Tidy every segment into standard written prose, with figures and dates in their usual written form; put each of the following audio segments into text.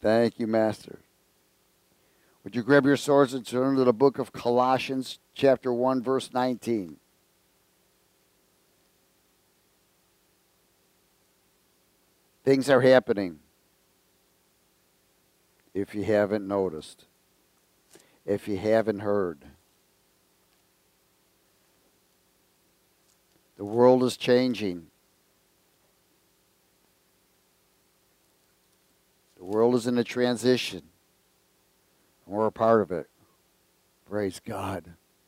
Thank you, Master. Would you grab your swords and turn to the book of Colossians, chapter 1, verse 19. Things are happening, if you haven't noticed, if you haven't heard. The world is changing. The world is in a transition. And we're a part of it. Praise God.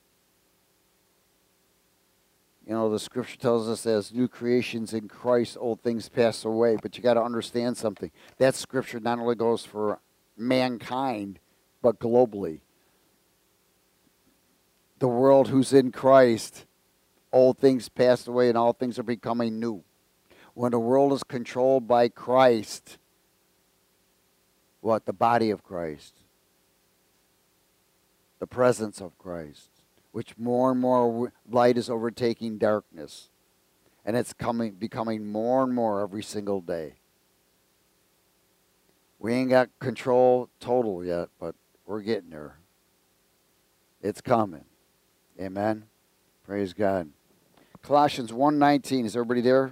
You know, the scripture tells us as new creations in Christ, old things pass away. But you got to understand something. That scripture not only goes for mankind, but globally. The world who's in Christ, old things pass away and all things are becoming new. When the world is controlled by Christ, what? The body of Christ. The presence of Christ. Which more and more light is overtaking darkness. And it's becoming more and more every single day. We ain't got control total yet, but we're getting there. It's coming. Amen. Praise God. Colossians 1:19. Is everybody there?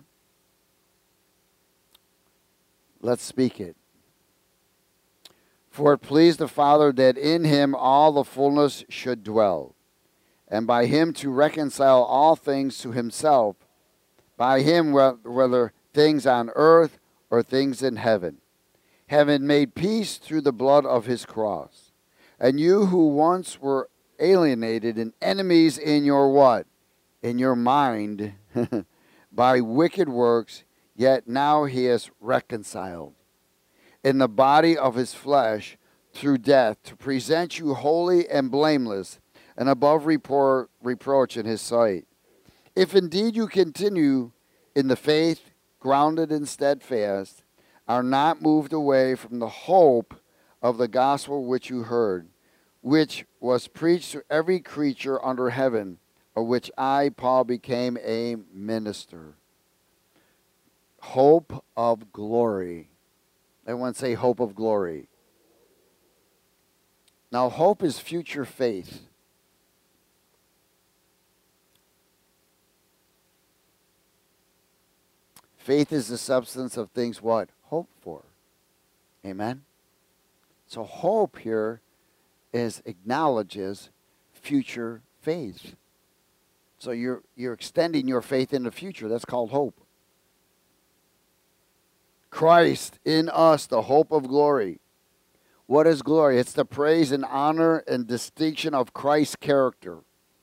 Let's speak it. For it pleased the Father that in him all the fullness should dwell, and by him to reconcile all things to himself, by him whether things on earth or things in heaven, having made peace through the blood of his cross. And you who once were alienated and enemies in your what? In your mind, by wicked works, yet now he is reconciled in the body of his flesh through death, to present you holy and blameless and above reproach in his sight. If indeed you continue in the faith, grounded and steadfast, are not moved away from the hope of the gospel which you heard, which was preached to every creature under heaven, of which I, Paul, became a minister. Hope of glory. Everyone say hope of glory. Now, hope is future faith. Faith is the substance of things what? Hoped for. Amen? So hope here acknowledges future faith. So you're extending your faith in the future. That's called hope. Christ in us, the hope of glory. What is glory? It's the praise and honor and distinction of Christ's character.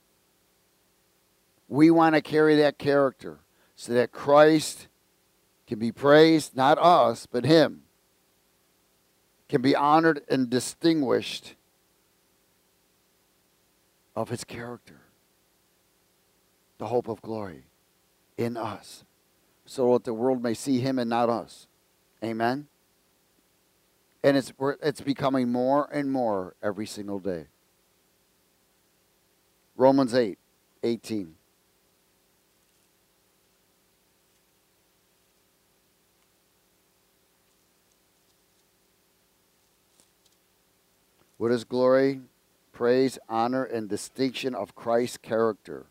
We want to carry that character so that Christ can be praised, not us, but him. Can be honored and distinguished of his character. The hope of glory in us. So that the world may see him and not us. Amen? And it's becoming more and more every single day. Romans 8:18. What is glory? Praise, honor, and distinction of Christ's character.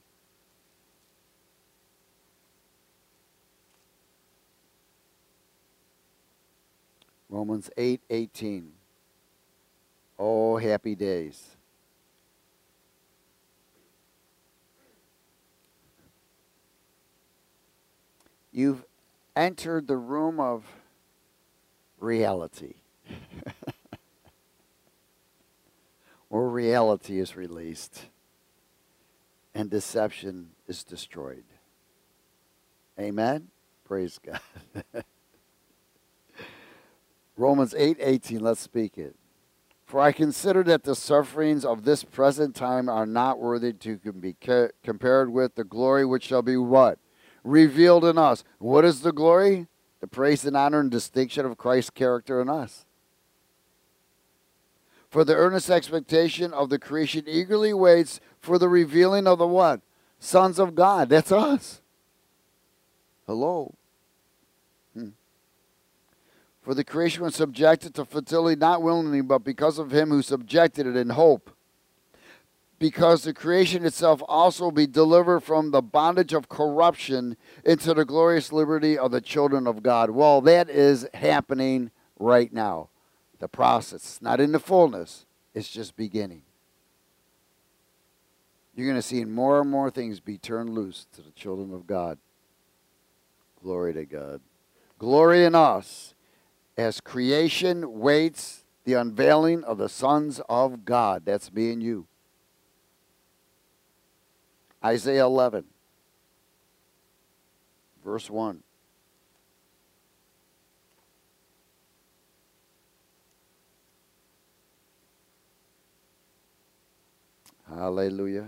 Romans 8:18. Oh, happy days. You've entered the room of reality. Where reality is released and deception is destroyed. Amen? Praise God. Romans 8:18, let's speak it. For I consider that the sufferings of this present time are not worthy to be compared with the glory which shall be what? Revealed in us. What is the glory? The praise and honor and distinction of Christ's character in us. For the earnest expectation of the creation eagerly waits for the revealing of the what? Sons of God. That's us. Hello. For the creation was subjected to fertility not willingly, but because of him who subjected it in hope. Because the creation itself also be delivered from the bondage of corruption into the glorious liberty of the children of God. Well, that is happening right now. The process, not in the fullness, it's just beginning. You're going to see more and more things be turned loose to the children of God. Glory to God. Glory in us as creation waits the unveiling of the sons of God. That's me and you. Isaiah 11, verse 1. Hallelujah.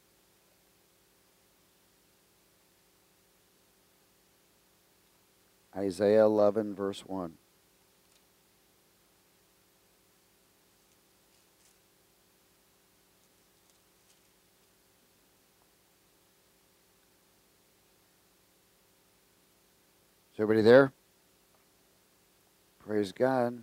Isaiah 11, verse 1. Is everybody there? Praise God.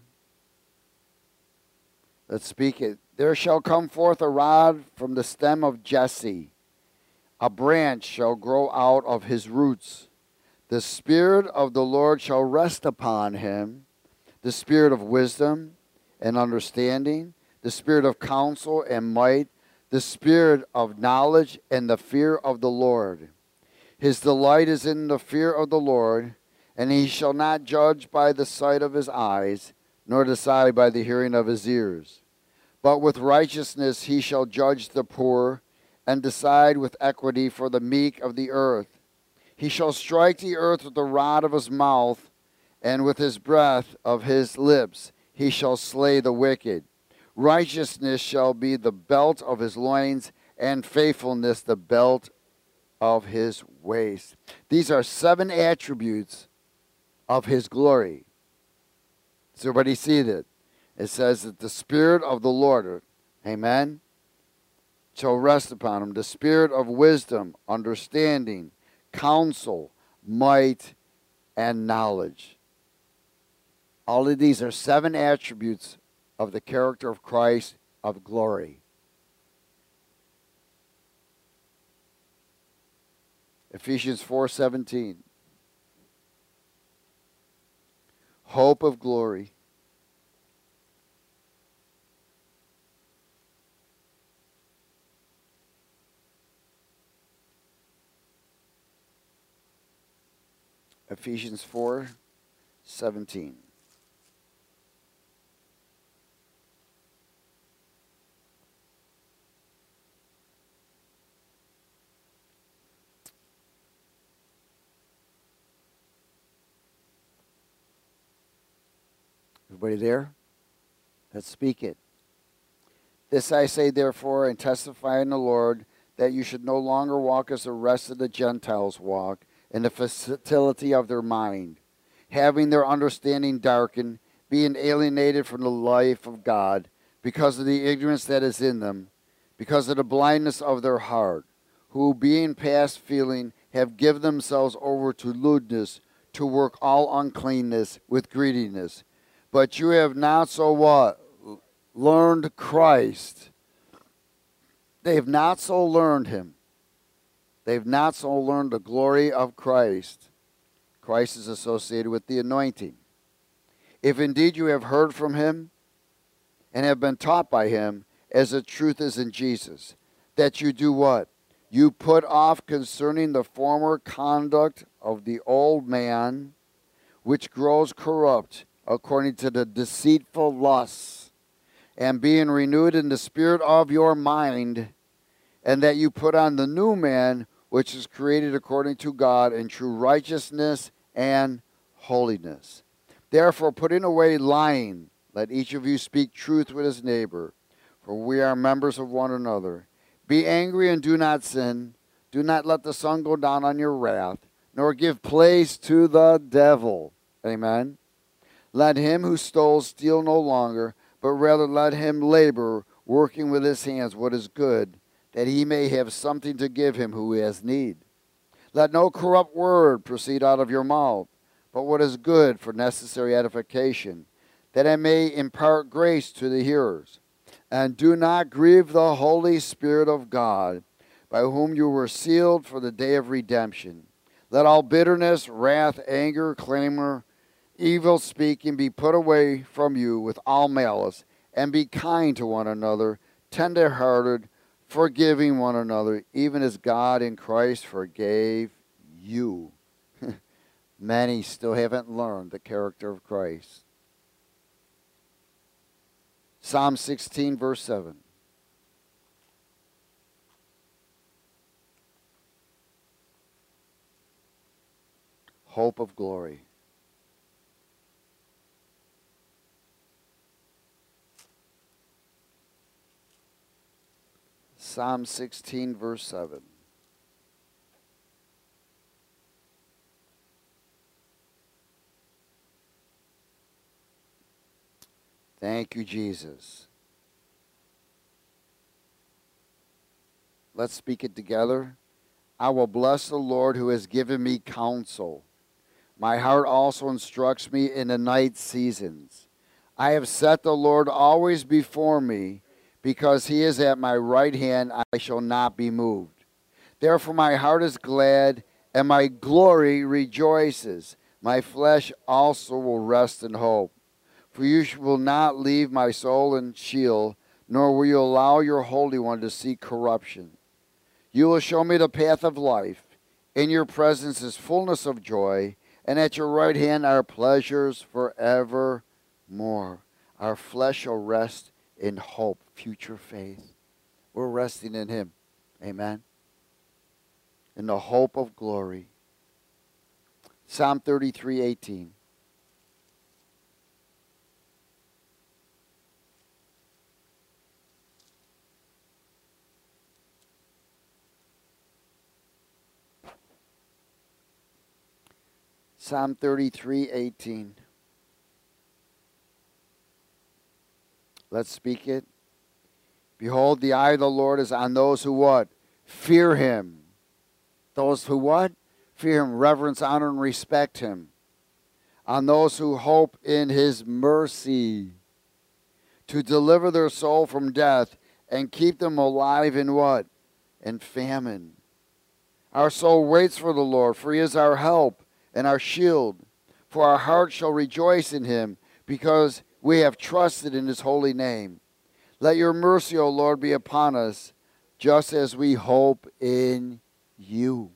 Let's speak it. There shall come forth a rod from the stem of Jesse. A branch shall grow out of his roots. The Spirit of the Lord shall rest upon him, the Spirit of wisdom and understanding, the Spirit of counsel and might, the Spirit of knowledge and the fear of the Lord. His delight is in the fear of the Lord, and he shall not judge by the sight of his eyes, nor decide by the hearing of his ears. But with righteousness he shall judge the poor, and decide with equity for the meek of the earth. He shall strike the earth with the rod of his mouth, and with his breath of his lips he shall slay the wicked. Righteousness shall be the belt of his loins, and faithfulness the belt of his waist. These are 7 attributes of his glory. Does everybody see that? It says that the Spirit of the Lord, amen, shall rest upon him. The Spirit of wisdom, understanding, counsel, might, and knowledge. All of these are 7 attributes of the character of Christ of glory. Ephesians 4:17. Hope of glory. Ephesians 4:17. Everybody there? Let's speak it. This I say, therefore, and testify in the Lord, that you should no longer walk as the rest of the Gentiles walk, in the futility of their mind, having their understanding darkened, being alienated from the life of God, because of the ignorance that is in them, because of the blindness of their heart, who, being past feeling, have given themselves over to lewdness, to work all uncleanness with greediness. But you have not so what? Learned Christ. They have not so learned him. They've not so learned the glory of Christ. Christ is associated with the anointing. If indeed you have heard from him and have been taught by him, as the truth is in Jesus, that you do what? You put off concerning the former conduct of the old man, which grows corrupt according to the deceitful lusts, and being renewed in the spirit of your mind, and that you put on the new man, which is created according to God in true righteousness and holiness. Therefore, putting away lying, let each of you speak truth with his neighbor, for we are members of one another. Be angry and do not sin. Do not let the sun go down on your wrath, nor give place to the devil. Amen. Let him who stole steal no longer, but rather let him labor, working with his hands what is good, that he may have something to give him who has need. Let no corrupt word proceed out of your mouth, but what is good for necessary edification, that I may impart grace to the hearers. And do not grieve the Holy Spirit of God, by whom you were sealed for the day of redemption. Let all bitterness, wrath, anger, clamor, evil speaking be put away from you with all malice, and be kind to one another, tender-hearted, forgiving one another, even as God in Christ forgave you. Many still haven't learned the character of Christ. Psalm 16, verse 7. Hope of glory. Psalm 16, verse 7. Thank you, Jesus. Let's speak it together. I will bless the Lord who has given me counsel. My heart also instructs me in the night seasons. I have set the Lord always before me. Because he is at my right hand, I shall not be moved. Therefore my heart is glad, and my glory rejoices. My flesh also will rest in hope. For you will not leave my soul in Sheol, nor will you allow your Holy One to see corruption. You will show me the path of life. In your presence is fullness of joy, and at your right hand are pleasures forevermore. Our flesh shall rest in hope, future faith. We're resting in him. Amen. In the hope of glory. Psalm 33:18. Psalm 33:18. Let's speak it. Behold, the eye of the Lord is on those who what? Fear him. Those who what? Fear him, reverence, honor, and respect him. On those who hope in his mercy, to deliver their soul from death and keep them alive in what? In famine. Our soul waits for the Lord, for he is our help and our shield. For our heart shall rejoice in him, because we have trusted in his holy name. Let your mercy, O Lord, be upon us, just as we hope in you.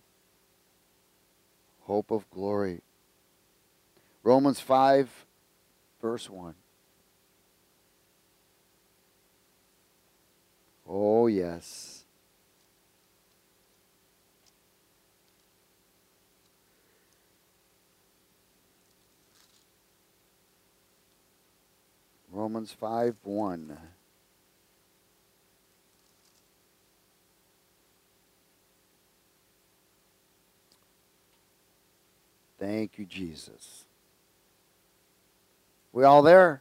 Hope of glory. Romans 5, verse 1. Oh, yes. Romans 5:1. Thank you, Jesus. We all there?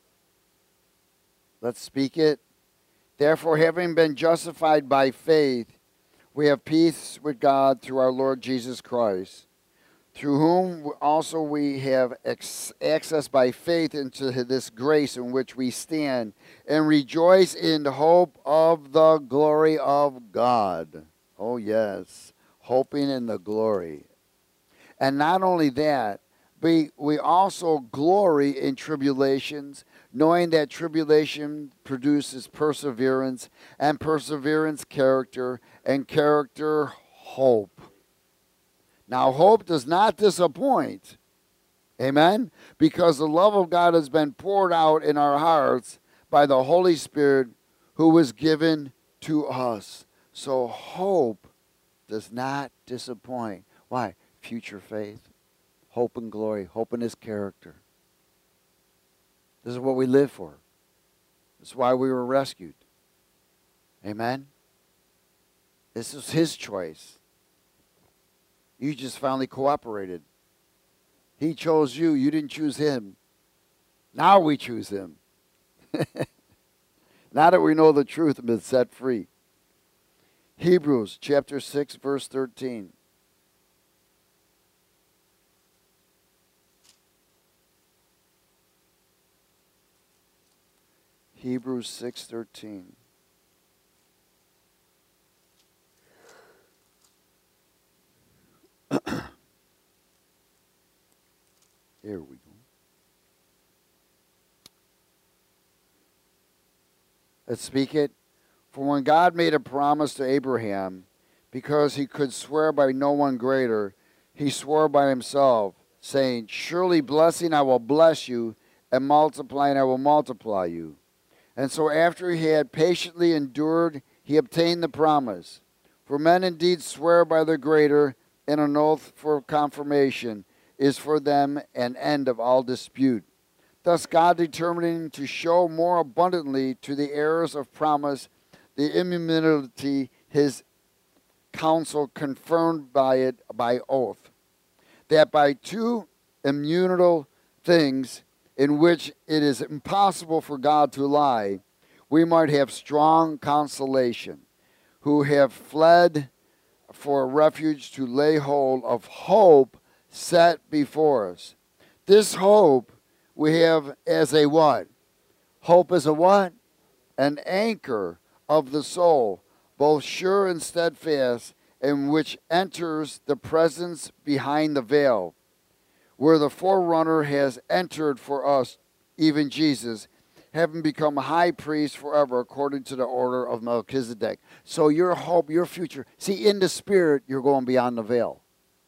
Let's speak it. Therefore, having been justified by faith, we have peace with God through our Lord Jesus Christ, through whom also we have access by faith into this grace in which we stand, and rejoice in the hope of the glory of God. Oh, yes, hoping in the glory. And not only that, we also glory in tribulations, knowing that tribulation produces perseverance, and perseverance character, and character hope. Now, hope does not disappoint. Amen? Because the love of God has been poured out in our hearts by the Holy Spirit who was given to us. So hope does not disappoint. Why? Future faith, hope and glory, hope in his character. This is what we live for. This is why we were rescued. Amen? This is his choice. You just finally cooperated. He chose you. You didn't choose him. Now we choose him. Now that we know the truth and been set free. Hebrews chapter 6, verse 13. Hebrews 6:13. Here we go. Let's speak it. For when God made a promise to Abraham, because he could swear by no one greater, he swore by himself, saying, surely blessing I will bless you, and multiplying I will multiply you. And so after he had patiently endured, he obtained the promise. For men indeed swear by the greater, and an oath for confirmation is for them an end of all dispute. Thus God determining to show more abundantly to the heirs of promise the immutability his counsel confirmed by it by oath, that by two immutable things in which it is impossible for God to lie, we might have strong consolation, who have fled for refuge to lay hold of hope set before us. This hope we have as a what? Hope is a what? An anchor of the soul, both sure and steadfast, in which enters the presence behind the veil, where the forerunner has entered for us, even Jesus, having become high priest forever according to the order of Melchizedek. So your hope, your future, see, in the spirit, you're going beyond the veil.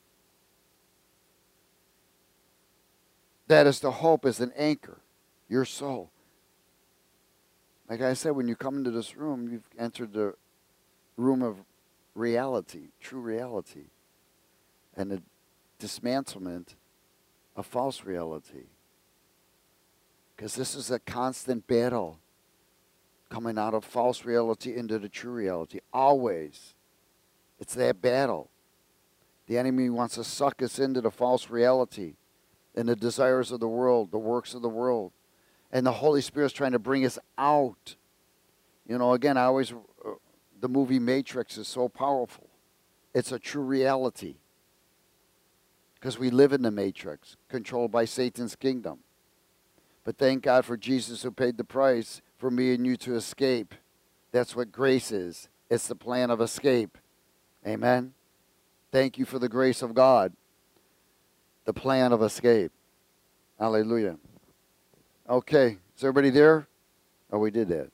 That is the hope, is an anchor, your soul. Like I said, when you come into this room, you've entered the room of reality, true reality, and the dismantlement of false reality. Because this is a constant battle coming out of false reality into the true reality. Always. It's that battle. The enemy wants to suck us into the false reality and the desires of the world, the works of the world. And the Holy Spirit's trying to bring us out. You know, again, the movie Matrix is so powerful. It's a true reality. Because we live in the Matrix, controlled by Satan's kingdom. But thank God for Jesus who paid the price for me and you to escape. That's what grace is. It's the plan of escape. Amen? Thank you for the grace of God. The plan of escape. Hallelujah. Okay, is everybody there? Oh, we did that.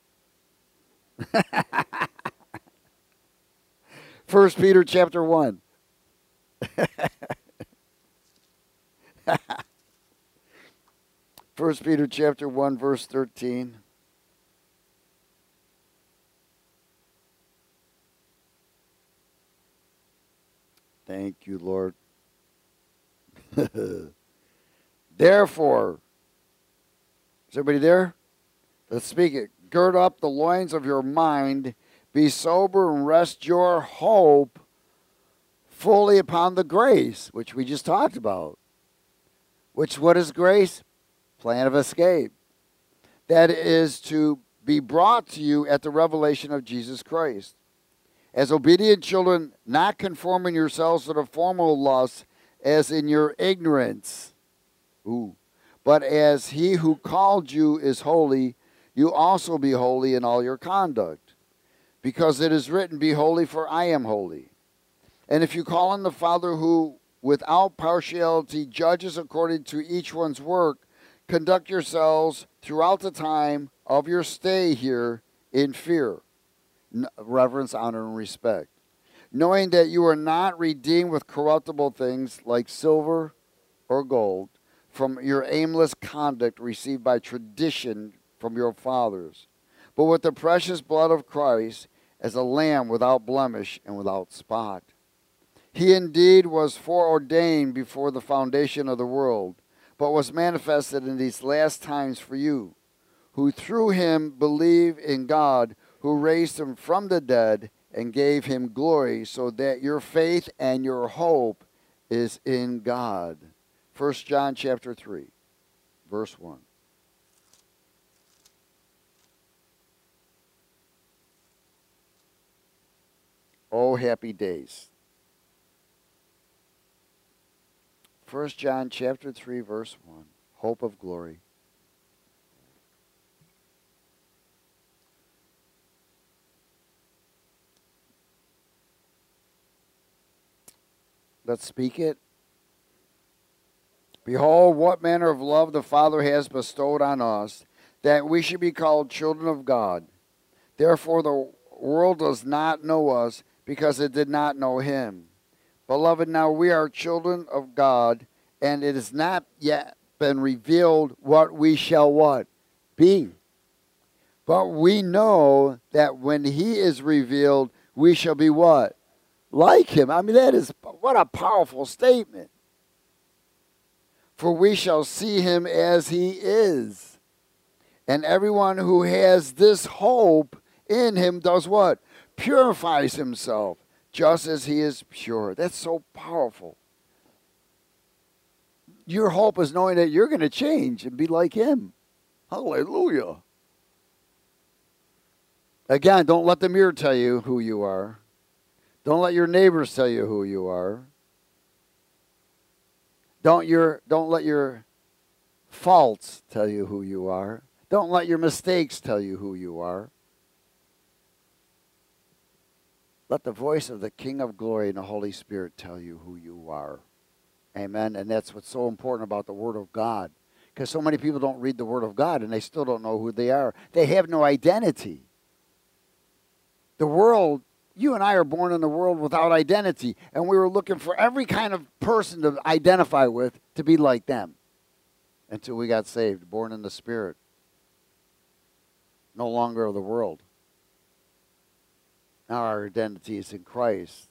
1 Peter chapter 1. First Peter chapter 1, verse 13. Thank you, Lord. Therefore, is everybody there? Let's speak it. Gird up the loins of your mind, be sober, and rest your hope fully upon the grace, which we just talked about. What is grace? Plan of escape. That is to be brought to you at the revelation of Jesus Christ. As obedient children, not conforming yourselves to the former lusts as in your ignorance. But as he who called you is holy, you also be holy in all your conduct. Because it is written, be holy, for I am holy. And if you call on the Father who, without partiality, judges according to each one's work, conduct yourselves throughout the time of your stay here in fear, reverence, honor, and respect, knowing that you are not redeemed with corruptible things like silver or gold from your aimless conduct received by tradition from your fathers, but with the precious blood of Christ as a lamb without blemish and without spot. He indeed was foreordained before the foundation of the world, but was manifested in these last times for you, who through him believe in God, who raised him from the dead and gave him glory, so that your faith and your hope is in God. 1 John chapter 3, verse 1. Oh, happy days. 1 John chapter 3, verse 1. Hope of glory. Let's speak it. Behold, what manner of love the Father has bestowed on us, that we should be called children of God. Therefore the world does not know us, because it did not know him. Beloved, now we are children of God, and it has not yet been revealed what we shall what? Be. But we know that when he is revealed, we shall be what? Like him. I mean, what a powerful statement. For we shall see him as he is. And everyone who has this hope in him does what? Purifies himself, just as he is pure. That's so powerful. Your hope is knowing that you're going to change and be like him. Hallelujah. Again, don't let the mirror tell you who you are. Don't let your neighbors tell you who you are. Don't let your faults tell you who you are. Don't let your mistakes tell you who you are. Let the voice of the King of Glory and the Holy Spirit tell you who you are. Amen. And that's what's so important about the Word of God. Because so many people don't read the Word of God and they still don't know who they are. They have no identity. The world, you and I are born in the world without identity. And we were looking for every kind of person to identify with to be like them. Until we got saved, born in the Spirit. No longer of the world. Now our identity is in Christ.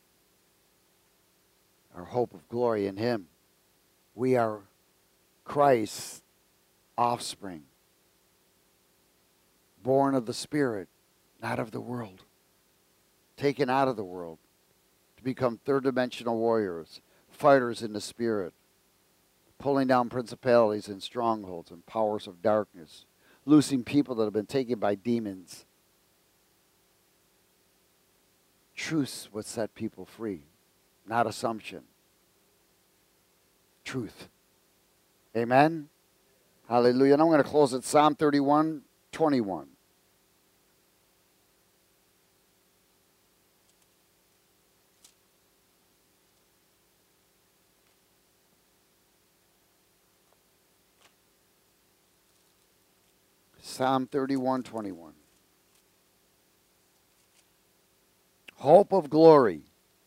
Our hope of glory in him. We are Christ's offspring. Born of the Spirit, not of the world. Taken out of the world to become third-dimensional warriors, fighters in the Spirit, pulling down principalities and strongholds and powers of darkness, loosing people that have been taken by demons. Truth would set people free, not assumption. Truth. Amen? Hallelujah. And I'm going to close at Psalm 31:21. Psalm 31:21. Hope of glory.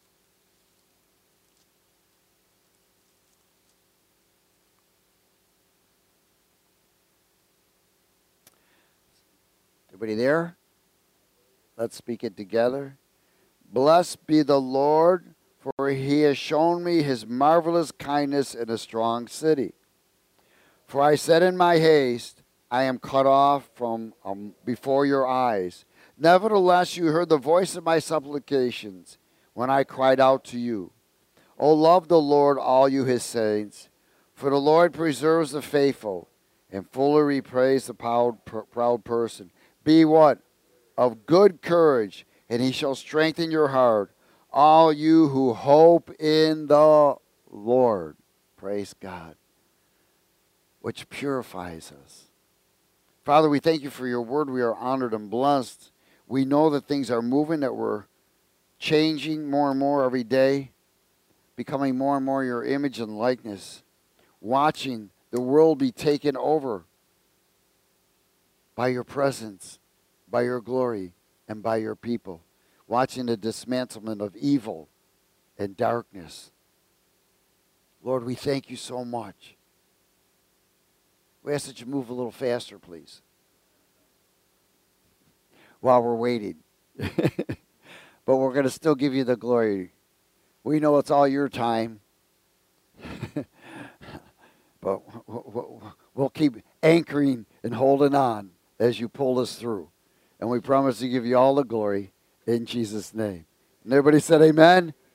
Everybody there? Let's speak it together. Blessed be the Lord, for he has shown me his marvelous kindness in a strong city. For I said in my haste, I am cut off from before your eyes. Nevertheless, you heard the voice of my supplications when I cried out to you. O love the Lord, all you his saints, for the Lord preserves the faithful and fully repays the proud person. Be what? Of good courage, and he shall strengthen your heart, all you who hope in the Lord. Praise God, which purifies us. Father, we thank you for your word. We are honored and blessed. We know that things are moving, that we're changing more and more every day, becoming more and more your image and likeness, watching the world be taken over by your presence, by your glory, and by your people, watching the dismantlement of evil and darkness. Lord, we thank you so much. We ask that you move a little faster, please, while we're waiting. But we're going to still give you the glory. We know it's all your time. But we'll keep anchoring and holding on as you pull us through. And we promise to give you all the glory in Jesus' name. And everybody said amen.